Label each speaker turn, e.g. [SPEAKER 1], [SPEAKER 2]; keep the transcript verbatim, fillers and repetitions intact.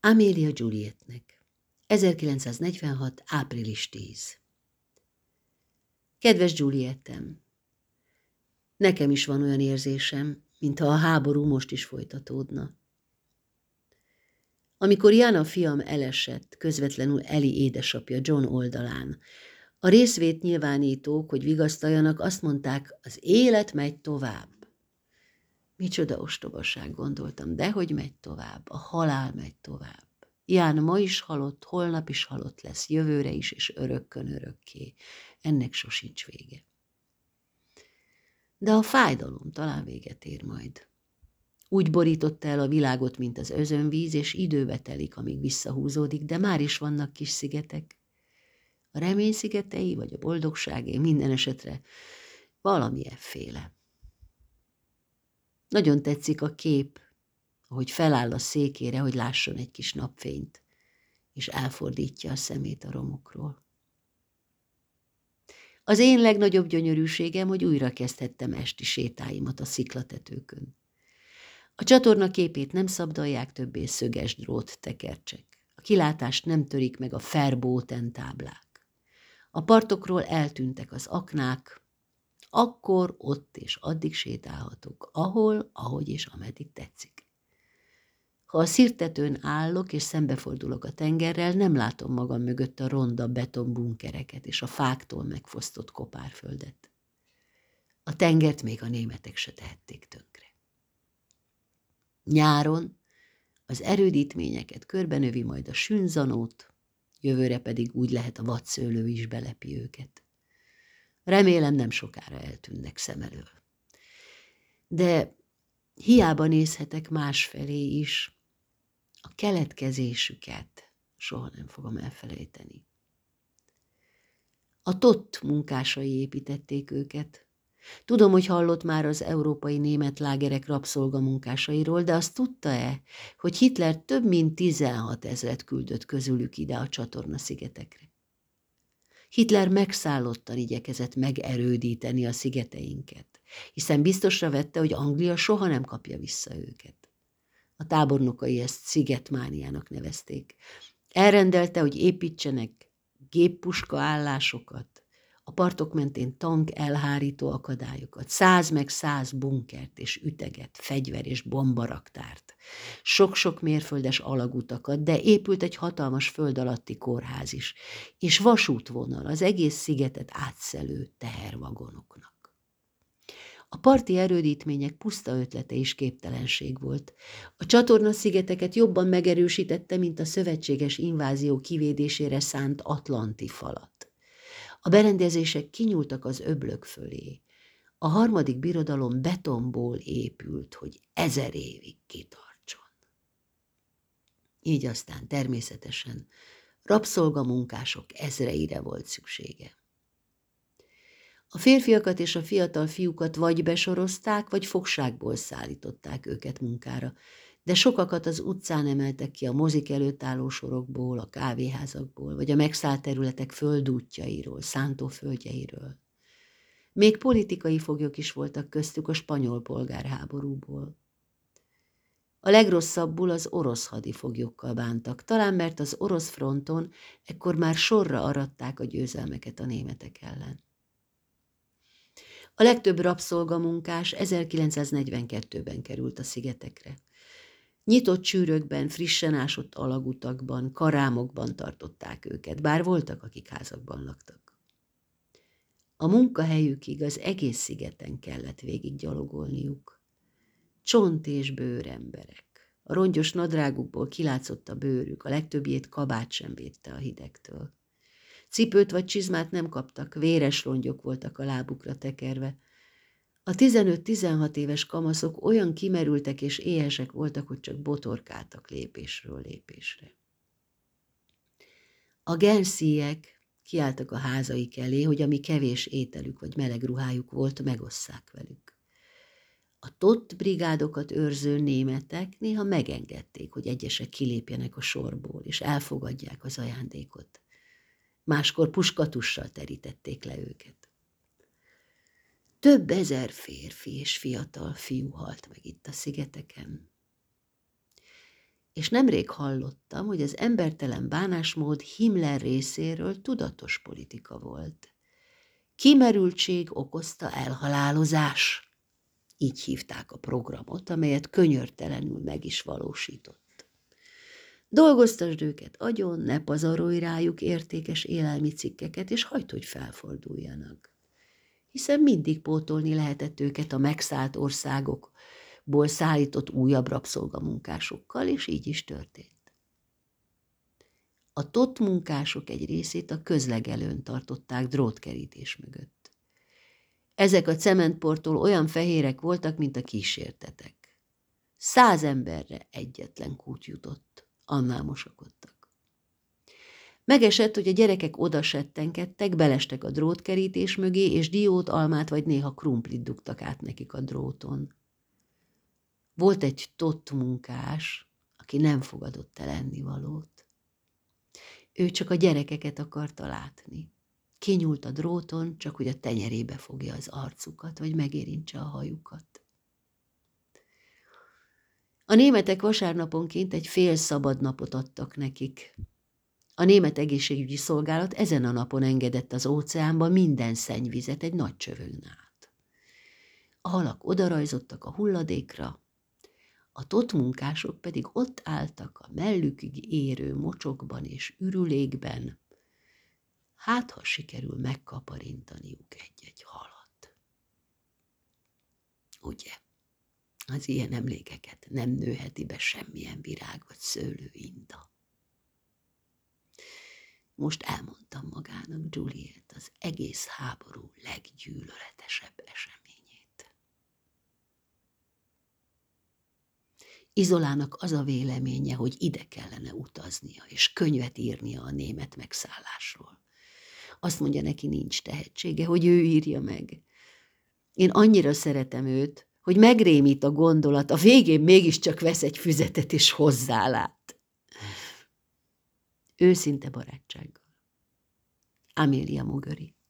[SPEAKER 1] Amélia Julietnek. ezerkilencszáznegyvenhat. április tíz. Kedves Julietem, nekem is van olyan érzésem, mintha a háború most is folytatódna. Amikor Jana fiam elesett, közvetlenül Eli édesapja John oldalán, a részvét nyilvánítók, hogy vigasztaljanak, azt mondták, az élet megy tovább. Micsoda ostobaság, gondoltam, dehogy megy tovább, a halál megy tovább. Ján ma is halott, holnap is halott lesz, jövőre is, és örökkön örökké. Ennek sosincs vége. De a fájdalom talán véget ér majd. Úgy borította el a világot, mint az özönvíz, és időbe telik, amíg visszahúzódik, de már is vannak kis szigetek. A remény szigetei, vagy a boldogságé, minden esetre valami efféle. Nagyon tetszik a kép, ahogy feláll a székére, hogy lásson egy kis napfényt, és elfordítja a szemét a romokról. Az én legnagyobb gyönyörűségem, hogy újra kezdhettem esti sétáimat a sziklatetőkön. A csatorna képét nem szabdalják többé szöges drót tekercsek. A kilátást nem törik meg a Fairboten táblák. A partokról eltűntek az aknák, akkor ott és addig sétálhatok, ahol, ahogy és ameddig tetszik. Ha a szirtetőn állok és szembefordulok a tengerrel, nem látom magam mögött a ronda betonbunkereket és a fáktól megfosztott kopárföldet. A tengert még a németek se tehették tönkre. Nyáron az erődítményeket körbenövi majd a sünzanót, jövőre pedig úgy lehet a vadszőlő is belepi őket. Remélem nem sokára eltűnnek szem elől. De hiába nézhetek másfelé is, a keletkezésüket soha nem fogom elfelejteni. A tott munkásai építették őket. Tudom, hogy hallott már az európai német lágerek rabszolgamunkásairól, de azt tudta-e, hogy Hitler több mint tizenhat ezret küldött közülük ide a csatorna-szigetekre? Hitler megszállottan igyekezett megerődíteni a szigeteinket, hiszen biztosra vette, hogy Anglia soha nem kapja vissza őket. A tábornokai ezt szigetmániának nevezték. Elrendelte, hogy építsenek géppuska állásokat, a partok mentén tank elhárító akadályokat, száz meg száz bunkert és üteget, fegyver és bombaraktárt, sok-sok mérföldes alagutakat, de épült egy hatalmas föld alatti kórház is, és vasútvonal az egész szigetet átszelő tehervagonoknak. A parti erődítmények puszta ötlete is képtelenség volt. A csatorna-szigeteket jobban megerősítette, mint a szövetséges invázió kivédésére szánt atlanti falat. A berendezések kinyúltak az öblök fölé. A harmadik birodalom betonból épült, hogy ezer évig kitartson. Így aztán természetesen rabszolgamunkások ezreire volt szüksége. A férfiakat és a fiatal fiúkat vagy besorozták, vagy fogságból szállították őket munkára, de sokakat az utcán emeltek ki a mozik előtt álló sorokból, a kávéházakból, vagy a megszállt területek földútjairól, szántóföldjeiről. Még politikai foglyok is voltak köztük a spanyol polgárháborúból. A legrosszabbul az orosz hadifoglyokkal bántak, talán mert az orosz fronton ekkor már sorra aratták a győzelmeket a németek ellen. A legtöbb rabszolgamunkás ezerkilencszáznegyvenkettőben került a szigetekre. Nyitott csűrökben, frissen ásott alagutakban, karámokban tartották őket, bár voltak, akik házakban laktak. A munkahelyükig az egész szigeten kellett végig gyalogolniuk. Csont és bőr emberek. A rongyos nadrágukból kilátszott a bőrük, a legtöbbjét kabát sem védte a hidegtől. Cipőt vagy csizmát nem kaptak, véres rongyok voltak a lábukra tekerve. A tizenöt-tizenhat éves kamaszok olyan kimerültek és éhesek voltak, hogy csak botorkáltak lépésről lépésre. A Guernseyek kiálltak a házaik elé, hogy ami kevés ételük vagy meleg ruhájuk volt, megosszák velük. A tott brigádokat őrző németek néha megengedték, hogy egyesek kilépjenek a sorból, és elfogadják az ajándékot. Máskor puskatussal terítették le őket. Több ezer férfi és fiatal fiú halt meg itt a szigeteken. És nemrég hallottam, hogy az embertelen bánásmód Himmler részéről tudatos politika volt. Kimerültség okozta elhalálozás. Így hívták a programot, amelyet könyörtelenül meg is valósított. Dolgoztasd őket agyon, ne pazarolj rájuk értékes élelmi cikkeket, és hagyd, hogy felforduljanak. Hiszen mindig pótolni lehetett őket a megszállt országokból szállított újabb rabszolgamunkásokkal, és így is történt. A tott munkások egy részét a közlegelőn tartották drótkerítés mögött. Ezek a cementporttól olyan fehérek voltak, mint a kísértetek. Száz emberre egyetlen kút jutott, annál mosakodtak. Megesett, hogy a gyerekek oda settenkedtek, belestek a drótkerítés mögé, és diót, almát vagy néha krumplit dugtak át nekik a dróton. Volt egy tott munkás, aki nem fogadott el ennivalót. Ő csak a gyerekeket akarta látni. Kinyúlt a dróton, csak hogy a tenyerébe fogja az arcukat, vagy megérintse a hajukat. A németek vasárnaponként egy fél szabad napot adtak nekik. A német egészségügyi szolgálat ezen a napon engedett az óceánba minden szennyvizet egy nagy csövön át. A halak odarajzottak a hulladékra, a tott munkások pedig ott álltak a mellükig érő mocsokban és ürülékben, hát ha sikerül megkaparintaniuk egy-egy halat. Ugye, az ilyen emlékeket nem nőheti be semmilyen virág vagy szőlőinda. Most elmondtam magának Juliet az egész háború leggyűlöletesebb eseményét. Izolának az a véleménye, hogy ide kellene utaznia, és könyvet írnia a német megszállásról. Azt mondja, neki nincs tehetsége, hogy ő írja meg. Én annyira szeretem őt, hogy megrémít a gondolat, a végén mégiscsak vesz egy füzetet és hozzálát. Őszinte barátsággal. Amélia Muggery.